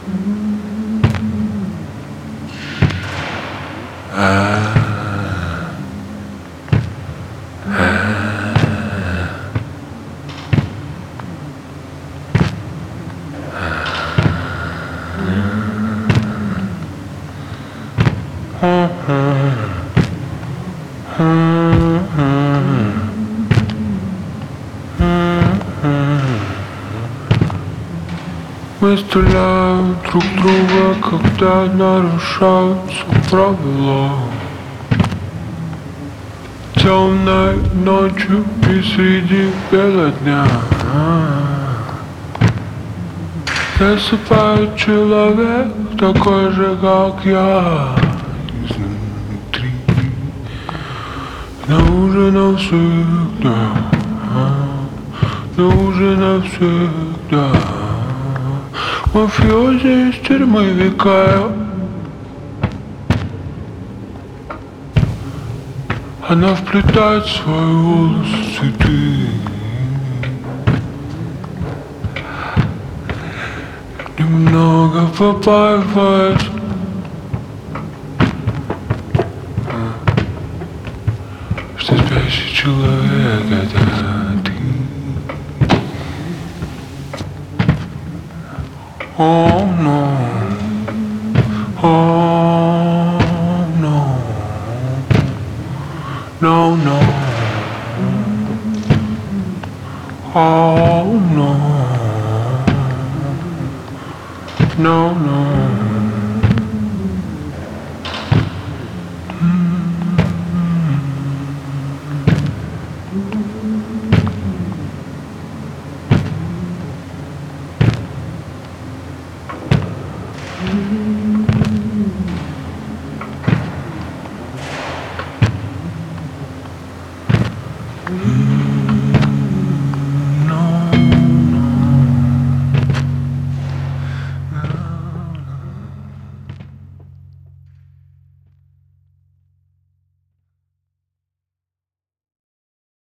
Мы стреляем друг друга, когда нарушаются правила. Темной ночью и среди бела дня засыпает человек такой же, как я, изнутри. Но уже навсегда, но уже навсегда. Мафиози из тюрьмы века. Она вплетает свои волосы в цветы. Немного побаивает. Что спящий человек — это ты. Oh no, oh no, no, no, oh no, no, no.